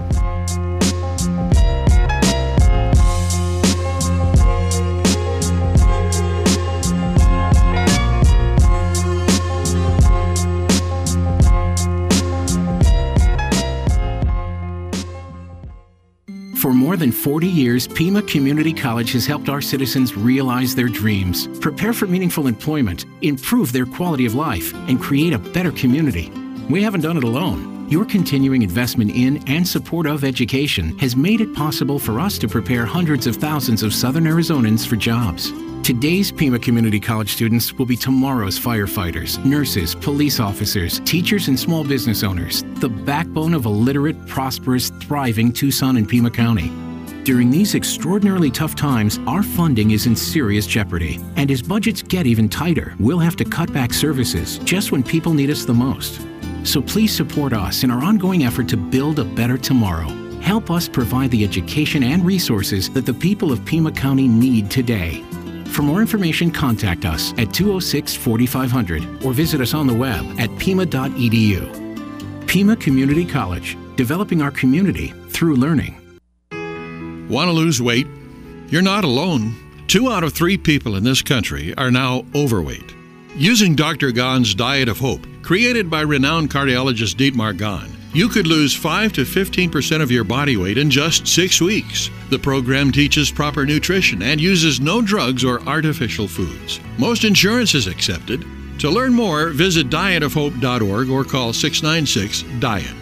M: For more than forty years, Pima Community College has helped our citizens realize their dreams, prepare for meaningful employment, improve their quality of life, and create a better community. We haven't done it alone. Your continuing investment in and support of education has made it possible for us to prepare hundreds of thousands of Southern Arizonans for jobs. Today's Pima Community College students will be tomorrow's firefighters, nurses, police officers, teachers, and small business owners, the backbone of a literate, prosperous, thriving Tucson and Pima County. During these extraordinarily tough times, our funding is in serious jeopardy. And as budgets get even tighter, we'll have to cut back services just when people need us the most. So please support us in our ongoing effort to build a better tomorrow. Help us provide the education and resources that the people of Pima County need today. For more information, contact us at two oh six, forty-five hundred or visit us on the web at pima dot e d u. Pima Community College, developing our community through learning.
E: Want to lose weight? You're not alone. Two out of three people in this country are now overweight. Using Doctor Gahn's Diet of Hope, created by renowned cardiologist Dietmar Gahn, you could lose five to fifteen percent of your body weight in just six weeks. The program teaches proper nutrition and uses no drugs or artificial foods. Most insurance is accepted. To learn more, visit diet of hope dot org or call six nine six, diet.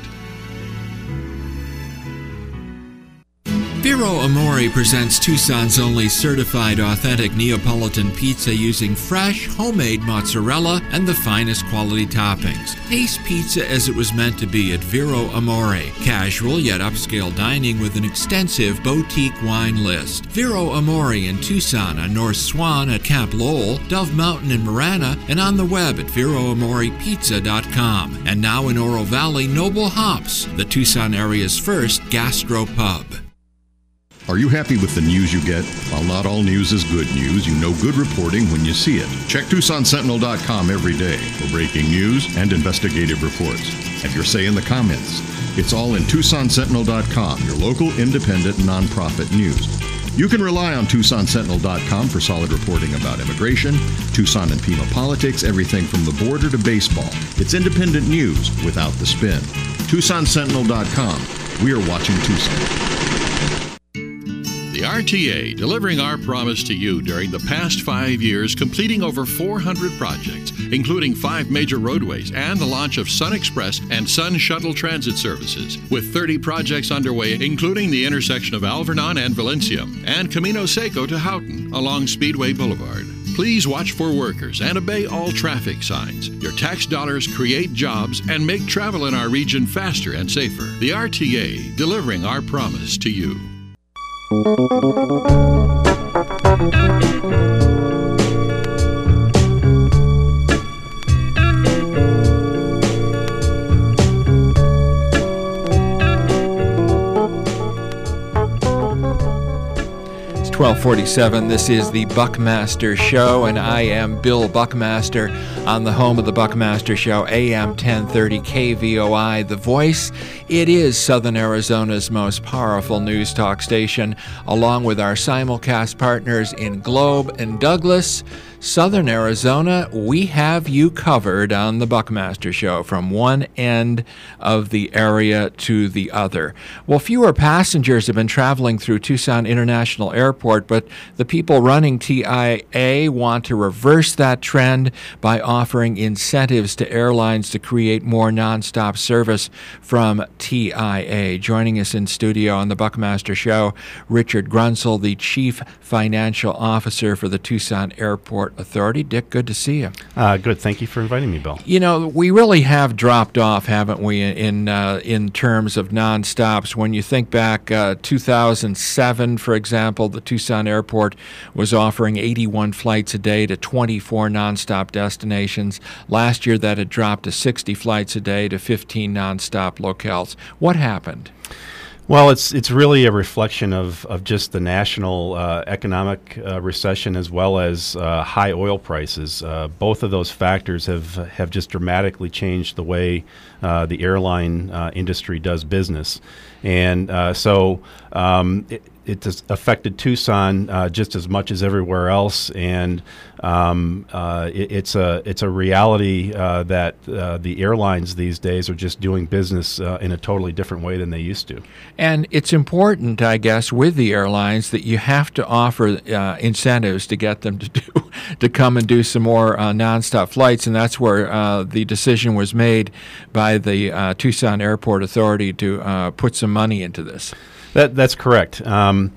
J: Vero Amore presents Tucson's only certified authentic Neapolitan pizza using fresh, homemade mozzarella and the finest quality toppings. Taste pizza as it was meant to be at Vero Amore. Casual yet upscale dining with an extensive boutique wine list. Vero Amore in Tucson on North Swan at Camp Lowell, Dove Mountain in Marana, and on the web at vero amore pizza dot com. And now in Oro Valley, Noble Hops, the Tucson area's first gastro pub.
N: Are you happy with the news you get? While not all news is good news, you know good reporting when you see it. Check Tucson Sentinel dot com every day for breaking news and investigative reports. Have your say in the comments. It's all in Tucson Sentinel dot com, your local independent nonprofit news. You can rely on Tucson Sentinel dot com for solid reporting about immigration, Tucson and Pima politics, everything from the border to baseball. It's independent news without the spin. Tucson Sentinel dot com. We are watching Tucson.
E: The R T A, delivering our promise to you during the past five years, completing over four hundred projects, including five major roadways and the launch of Sun Express and Sun Shuttle transit services, with thirty projects underway, including the intersection of Alvernon and Valencia, and Camino Seco to Houghton along Speedway Boulevard. Please watch for workers and obey all traffic signs. Your tax dollars create jobs and make travel in our region faster and safer. The R T A, delivering our promise to you.
A: twelve forty-seven. This is the Buckmaster Show, and I am Bill Buckmaster on the home of the Buckmaster Show, A M ten thirty K V O I, The Voice. It is Southern Arizona's most powerful news talk station, along with our simulcast partners in Globe and Douglas. Southern Arizona, we have you covered on the Buckmaster Show from one end of the area to the other. Well, fewer passengers have been traveling through Tucson International Airport, but the people running T I A want to reverse that trend by offering incentives to airlines to create more nonstop service from T I A. Joining us in studio on the Buckmaster Show, Richard Grunsel, the Chief Financial Officer for the Tucson Airport Authority. Dick, good to see you.
O: Uh, good. Thank you for inviting me, Bill.
A: You know, we really have dropped off, haven't we, in uh, in terms of nonstops. When you think back, uh, two thousand seven, for example, the Tucson Airport was offering eighty-one flights a day to twenty-four nonstop destinations. Last year, that had dropped to sixty flights a day to fifteen nonstop locales. What happened?
O: Well, it's it's really a reflection of, of just the national uh, economic uh, recession as well as uh, high oil prices. Uh, both of those factors have have just dramatically changed the way uh, the airline uh, industry does business, and uh, so um, it, it has affected Tucson uh, just as much as everywhere else, and um, uh, it, it's a it's a reality uh, that uh, the airlines these days are just doing business uh, in a totally different way than they used to.
A: And it's important, I guess, with the airlines that you have to offer uh, incentives to get them to do to come and do some more uh, nonstop flights, and that's where uh, the decision was made by the uh, Tucson Airport Authority to uh, put some money into this.
O: That that's correct. Um,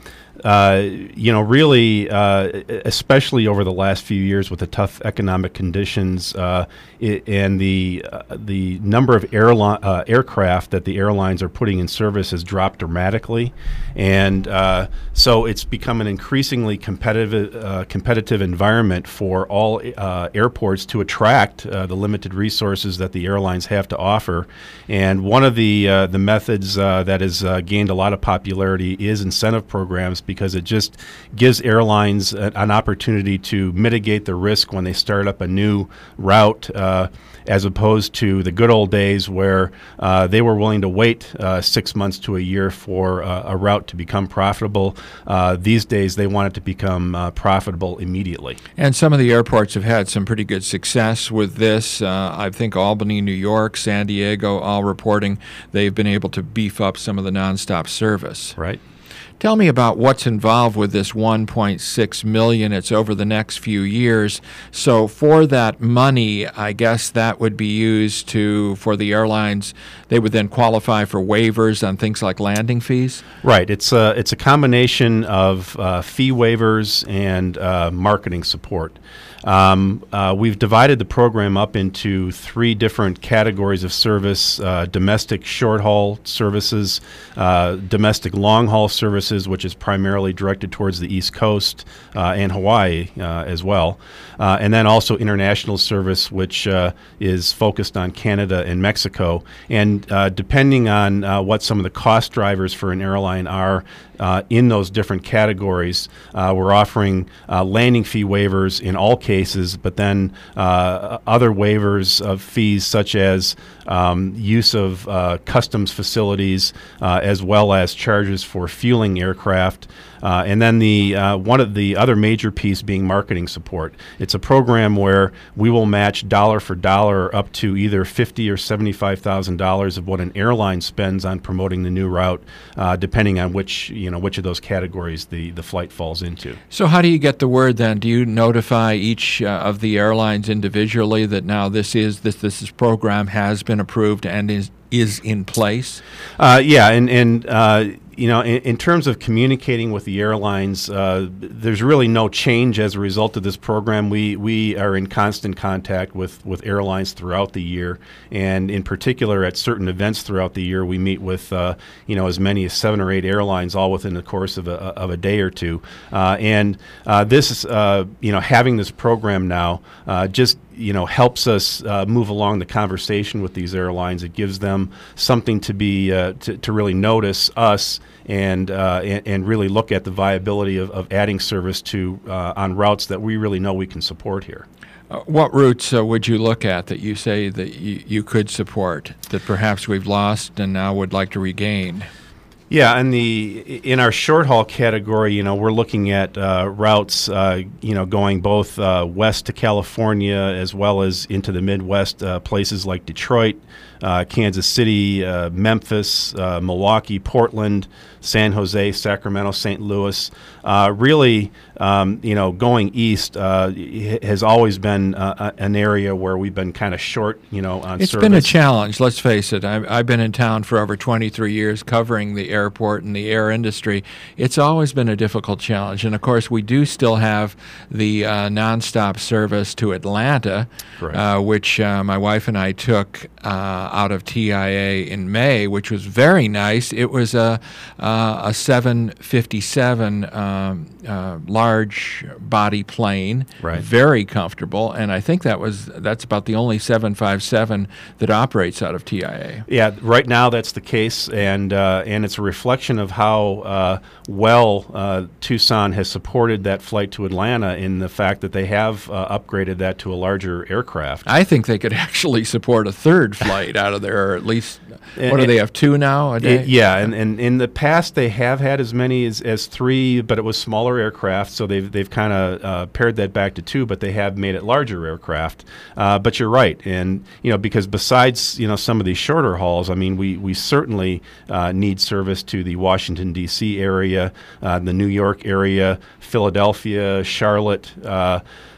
O: uh, you know, really, uh, especially over the last few years with the tough economic conditions uh, it, and the uh, the number of airline uh, aircraft that the airlines are putting in service has dropped dramatically, and uh, so it's become an increasingly competitive uh, competitive environment for all uh, airports to attract uh, the limited resources that the airlines have to offer. And one of the uh, the methods uh, that has uh, gained a lot of popularity is incentive programs, because it just gives airlines a, an opportunity to mitigate the risk when they start up a new route, uh, as opposed to the good old days where uh, they were willing to wait uh, six months to a year for uh, a route to become profitable. Uh, these days, they want it to become uh, profitable immediately.
A: And some of the airports have had some pretty good success with this. Uh, I think Albany, New York, San Diego, all reporting they've been able to beef up some of the nonstop service.
O: Right.
A: Tell me about what's involved with this one point six million dollars. It's over the next few years. So for that money, I guess that would be used to, for the airlines, they would then qualify for waivers on things like landing fees?
O: Right. It's a, it's a combination of uh, fee waivers and uh, marketing support. Um, uh, we've divided the program up into three different categories of service: uh, domestic short-haul services, uh, domestic long-haul services, which is primarily directed towards the East Coast uh, and Hawaii uh, as well, uh, and then also international service, which uh, is focused on Canada and Mexico. And uh, depending on uh, what some of the cost drivers for an airline are uh, in those different categories, uh, we're offering uh, landing fee waivers in all cases. Cases, but then uh, other waivers of fees, such as um, use of uh, customs facilities, uh, as well as charges for fueling aircraft. Uh, and then the uh, one of the other major piece being marketing support. It's a program where we will match dollar for dollar up to either fifty or seventy-five thousand dollars of what an airline spends on promoting the new route, uh, depending on which you know which of those categories the the flight falls into.
A: So how do you get the word then? Do you notify each uh, of the airlines individually that now this is this this, this program has been approved and is is in place?
O: Uh, yeah, and and. Uh, You know, in, in terms of communicating with the airlines, uh, there's really no change as a result of this program. We we are in constant contact with, with airlines throughout the year, and in particular at certain events throughout the year, we meet with uh, you know as many as seven or eight airlines, all within the course of a of a day or two. Uh, and uh, this uh, you know having this program now uh, just you know helps us uh, move along the conversation with these airlines. It gives them something to be uh, to, to really notice us. And, uh, and and really look at the viability of, of adding service to uh, on routes that we really know we can support here.
A: Uh, what routes uh, would you look at that you say that you, you could support, that perhaps we've lost and now would like to regain?
O: Yeah, and the in our short haul category, you know, we're looking at uh, routes, uh, you know, going both uh, west to California as well as into the Midwest, uh, places like Detroit, uh, Kansas City, uh, Memphis, uh, Milwaukee, Portland, San Jose, Sacramento, Saint Louis. Uh, really, um, you know, going east uh, has always been uh, an area where we've been kind of short, you know, on
A: It's
O: service.
A: been a challenge, let's face it. I've, I've been in town for over twenty-three years covering the airport and the air industry. It's always been a difficult challenge. And, of course, we do still have the uh, nonstop service to Atlanta, uh, which uh, my wife and I took uh, out of T I A in May, which was very nice. It was a, uh, a seven fifty-seven um, uh, large body plane,
O: Right.
A: very comfortable, and I think that was that's about the only seven fifty-seven that operates out of T I A.
O: Yeah, right now that's the case, and uh, and it's a reflection of how uh, well uh, Tucson has supported that flight to Atlanta in the fact that they have uh, upgraded that to a larger aircraft.
A: I think they could actually support a third flight out of there, or at least, what
O: And-
A: do they have, two now a day?
O: It- yeah, and, and in the past they have had as many as, as three, but it was smaller aircraft, so they've they've kind of uh, pared that back to two, but they have made it larger aircraft. Uh, but you're right, and you know because besides you know some of these shorter hauls, I mean we we certainly uh, need service to the Washington D C area, uh, the New York area, Philadelphia, Charlotte. Uh,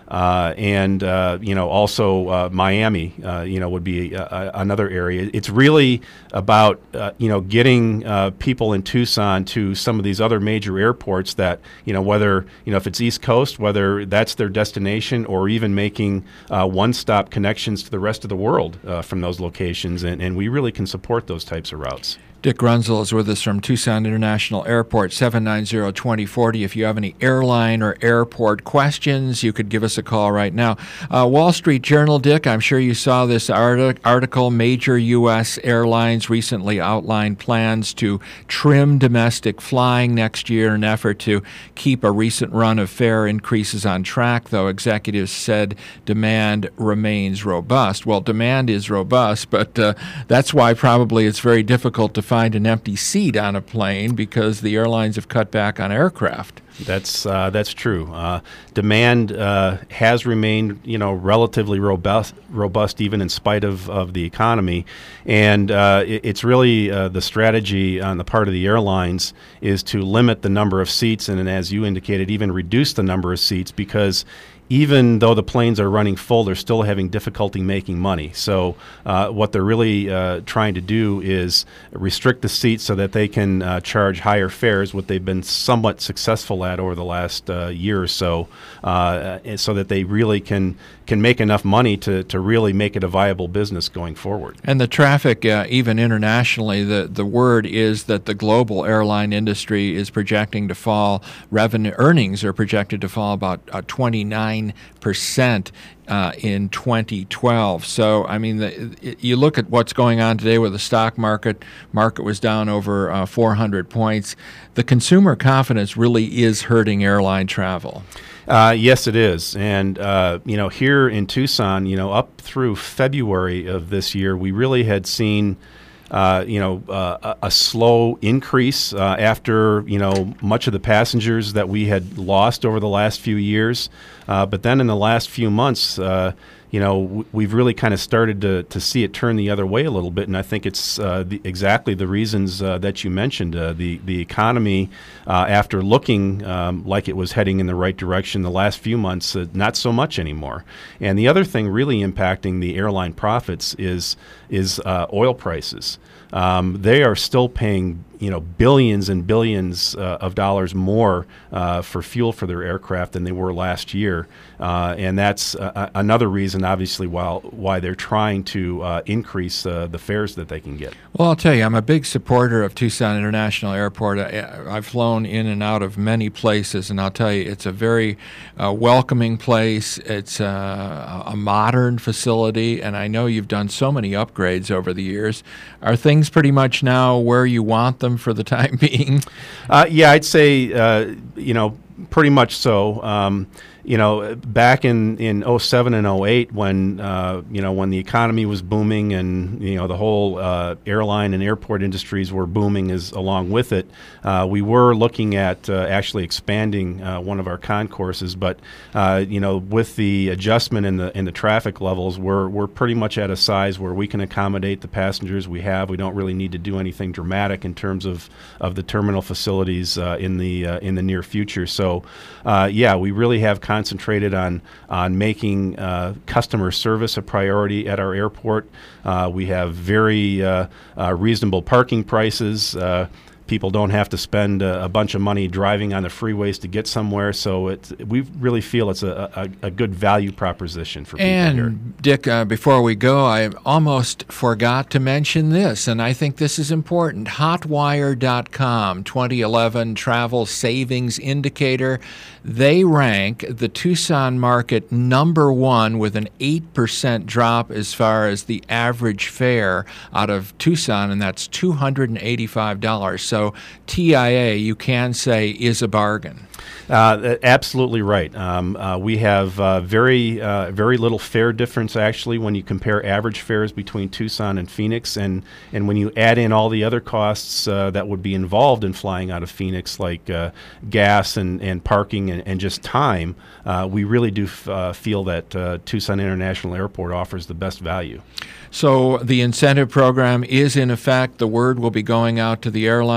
O: Uh, and uh, you know, also uh, Miami, uh, you know, would be a, a, another area. It's really about uh, you know getting uh, people in Tucson to some of these other major airports that you know whether you know if it's East Coast, whether that's their destination, or even making uh, one-stop connections to the rest of the world uh, from those locations. And, and we really can support those types of routes.
A: Dick Grunzel is with us from Tucson International Airport, seven nine zero, two zero four zero. If you have any airline or airport questions, you could give us a call right now. Uh, Wall Street Journal, Dick, I'm sure you saw this arti- article. Major U S airlines recently outlined plans to trim domestic flying next year in an effort to keep a recent run of fare increases on track, though executives said demand remains robust. Well, demand is robust, but uh, that's why probably it's very difficult to find an empty seat on a plane because the airlines have cut back on aircraft.
O: That's uh, that's true. Uh, demand uh, has remained, you know, relatively robust, robust even in spite of, of the economy, and uh, it, it's really uh, the strategy on the part of the airlines is to limit the number of seats, and, and as you indicated, even reduce the number of seats because even though the planes are running full, they're still having difficulty making money. So uh, what they're really uh, trying to do is restrict the seats so that they can uh, charge higher fares, what they've been somewhat successful at over the last uh, year or so, uh, so that they really can can make enough money to, to really make it a viable business going forward.
A: And the traffic, uh, even internationally, the, the word is that the global airline industry is projecting to fall, revenue earnings are projected to fall about uh, twenty-nine percent uh, in twenty twelve. So, I mean, the, it, you look at what's going on today with the stock market. Market was down over uh, four hundred points. The consumer confidence really is hurting airline travel.
O: Uh, yes, it is. And, uh, you know, here in Tucson, you know, up through February of this year, we really had seen, uh, you know, uh, a, a slow increase uh, after, you know, much of the passengers that we had lost over the last few years. Uh, but then in the last few months, uh, you know, w- we've really kind of started to, to see it turn the other way a little bit, and I think it's uh, the, exactly the reasons uh, that you mentioned. Uh, the the economy, uh, after looking um, like it was heading in the right direction the last few months, uh, not so much anymore. And the other thing really impacting the airline profits is is uh, oil prices. Um, they are still paying, you know, billions and billions uh, of dollars more uh, for fuel for their aircraft than they were last year, uh, and that's uh, another reason, obviously, why why they're trying to uh, increase uh, the fares that they can get.
A: Well, I'll tell you, I'm a big supporter of Tucson International Airport. I, I've flown in and out of many places, and I'll tell you, it's a very uh, welcoming place. It's uh, a modern facility, and I know you've done so many upgrades over the years. Are things pretty much now where you want them for the time being?
O: Uh, yeah, I'd say, uh, you know, pretty much so. Um, you know, back in, in oh seven and oh eight when, uh, you know, when the economy was booming and, you know, the whole uh, airline and airport industries were booming as along with it, uh, we were looking at uh, actually expanding uh, one of our concourses. But, uh, you know, with the adjustment in the in the traffic levels, we're, we're pretty much at a size where we can accommodate the passengers we have. We don't really need to do anything dramatic in terms of, of the terminal facilities uh, in the uh, in the near future. So, uh, yeah, we really have concentrated on on making uh, customer service a priority at our airport. Uh, we have very uh, uh, reasonable parking prices. Uh, people don't have to spend a, a bunch of money driving on the freeways to get somewhere. So it, we really feel it's a, a, a good value proposition for people
A: and
O: here.
A: And, Dick, uh, before we go, I almost forgot to mention this, and I think this is important. Hotwire dot com, twenty eleven Travel Savings Indicator. They rank the Tucson market number one with an eight percent drop as far as the average fare out of Tucson, and that's two hundred eighty-five dollars. So T I A, you can say, is a bargain.
O: Uh, absolutely right. Um, uh, we have uh, very uh, very little fare difference actually when you compare average fares between Tucson and Phoenix, and and when you add in all the other costs uh, that would be involved in flying out of Phoenix, like uh, gas and, and parking and, and just time, uh, we really do f- uh, feel that uh, Tucson International Airport offers the best value.
A: So the incentive program is in effect. The word will be going out to the airlines.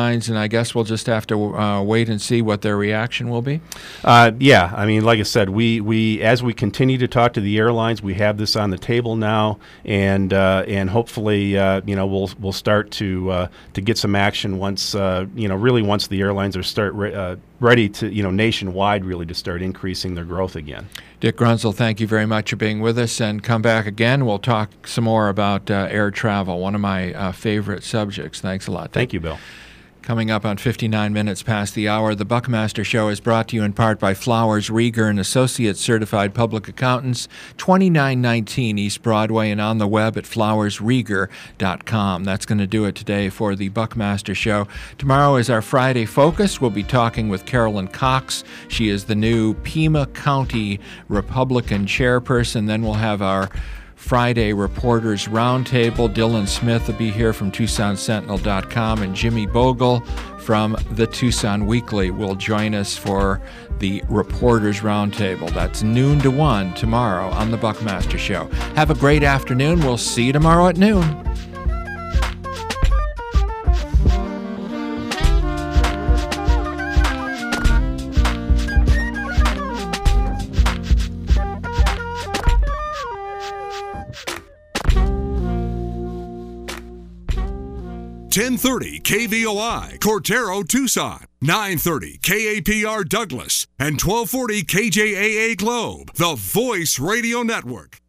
A: airlines, and I guess we'll just have to uh, wait and see what their reaction will be?
O: Uh, yeah, I mean, like I said, we, we as we continue to talk to the airlines, we have this on the table now, and uh, and hopefully, uh, you know, we'll we'll start to uh, to get some action once, uh, you know, really once the airlines are start re- uh, ready to, you know, nationwide really to start increasing their growth again.
A: Dick Grunzel, thank you very much for being with us, and come back again. We'll talk some more about uh, air travel, one of my uh, favorite subjects. Thanks a lot, Dick.
O: Thank you, Bill.
A: Coming up on fifty-nine minutes past the hour, the Buckmaster Show is brought to you in part by Flowers, Rieger and Associates Certified Public Accountants, twenty-nine nineteen East Broadway, and on the web at flowers rieger dot com. That's going to do it today for the Buckmaster Show. Tomorrow is our Friday Focus. We'll be talking with Carolyn Cox. She is the new Pima County Republican chairperson. Then we'll have our Friday Reporters Roundtable. Dylan Smith will be here from Tucson Sentinel dot com, and Jimmy Bogle from the Tucson Weekly will join us for the Reporters Roundtable. That's noon to one tomorrow on the Buckmaster Show. Have a great afternoon. We'll see you tomorrow at noon.
P: ten thirty K V O I, Cortero, Tucson, nine thirty K A P R Douglas, and twelve forty K J A A Globe, the Voice Radio Network.